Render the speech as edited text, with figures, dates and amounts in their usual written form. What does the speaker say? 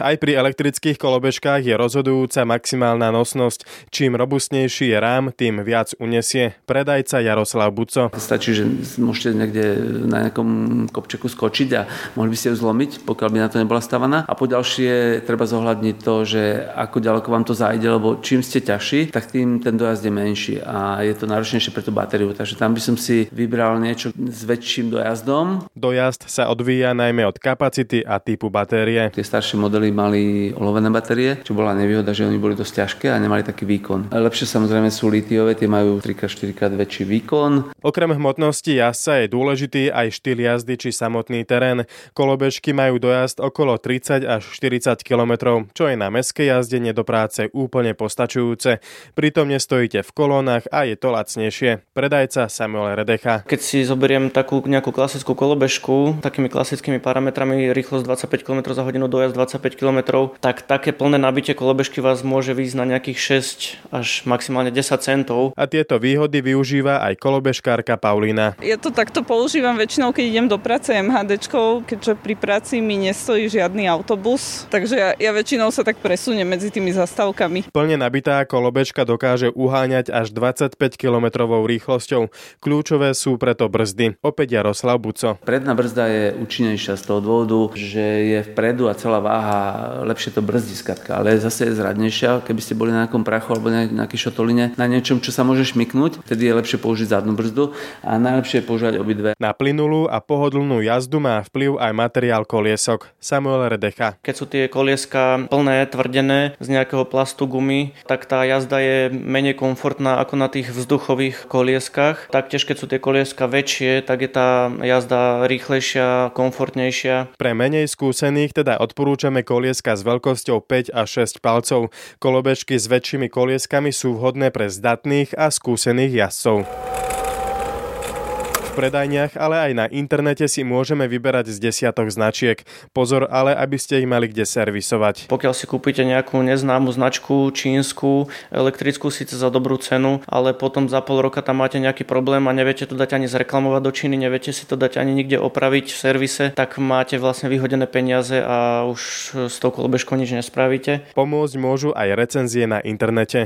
Aj pri elektrických kolobežkách je rozhodujúca maximálna nosnosť. Čím robustnejší je rám, tým viac unesie. Predajca Jaroslav Buco. Stačí, že môžete niekde na nejakom kopčeku skočiť a mohli by ste ju zlomiť, pokiaľ by na to nebola stavaná. A po ďalšie treba zohľadniť to, že ako ďaleko vám to zájde, lebo čím ste ťažší, tak tým ten dojazd je menší a je to náročnejšie pre tú batériu. Takže tam by som si vybral niečo s väčším dojazdom. Dojazd sa odvíja najmä od kapacity a typu batérie. Tie staršie modely mali olovené batérie, čo bola nevýhoda, že oni boli dosť ťažké a nemali taký výkon. Lepšie samozrejme sú litiové, tie majú 3x4x väčší výkon. Okrem hmotnosti jazdca je dôležitý aj štýl jazdy či samotný terén. Kolobežky majú dojazd okolo 30 až 40 km, čo je na mestskej jazdenie do práce úplne postačujúce. Pritom nestojíte v kolónach a je to lacnejšie. Predajca Samuel Redecha. Keď si zoberiem takú nejakú klasickú kolobežku, takými klasickými parametrami, rýchlosť 25 km za hodinu, dojazd 25 km, tak také plné nabitie kolobežky vás môže výjsť na nejakých 6 až maximálne 10 centov. A tieto výhody využíva aj kolobežkárka Paulína. Ja to takto používam väčšinou, keď idem do práce MHDčkou, keďže pri práci mi nestojí žiadny autobus, takže ja väčšinou sa tak presuniem medzi tými zastávkami. Plne nabitá kolobežka dokáže uháňať až 25 km rýchlosťou. Kľúčové sú preto brzdy. Opäť Jaroslav Buco. Predná brzda je účinnejšia z toho dôvodu, že je vpredu a celá váha lepšie to brzdí skrátka, ale zase je zradnejšia, keby ste boli na nejakom prachu alebo na nejakej šotoline, na niečom, čo sa môže šmyknúť, vtedy je lepšie použiť zadnú brzdu a najlepšie je používať obidve. Na plynulú a pohodlnú jazdu má vplyv aj materiál koliesok. Samuel Redecha. Keď sú tie kolieska plné, tvrdené z nejakého plastu gumy, tak tá jazda je menej komfortná ako na tých vzduchových kolieskách. Taktiež keď sú tie kolieska väčšie, tak je tá jazda rýchlejšia, komfortnejšia. Pre menej skúsených teda odporúčame kolieska s veľkosťou 5 až 6 palcov. Kolobežky s väčšími kolieskami sú vhodné pre zdatných a skúsených jazdcov. V predajniach, ale aj na internete si môžeme vyberať z desiatok značiek. Pozor ale, aby ste ich mali kde servisovať. Pokiaľ si kúpite nejakú neznámu značku, čínsku, elektrickú síce za dobrú cenu, ale potom za pol roka tam máte nejaký problém a neviete to dať ani zreklamovať do Číny, neviete si to dať ani nikde opraviť v servise, tak máte vlastne vyhodené peniaze a už s tou kolobežkou nič nespravíte. Pomôcť môžu aj recenzie na internete.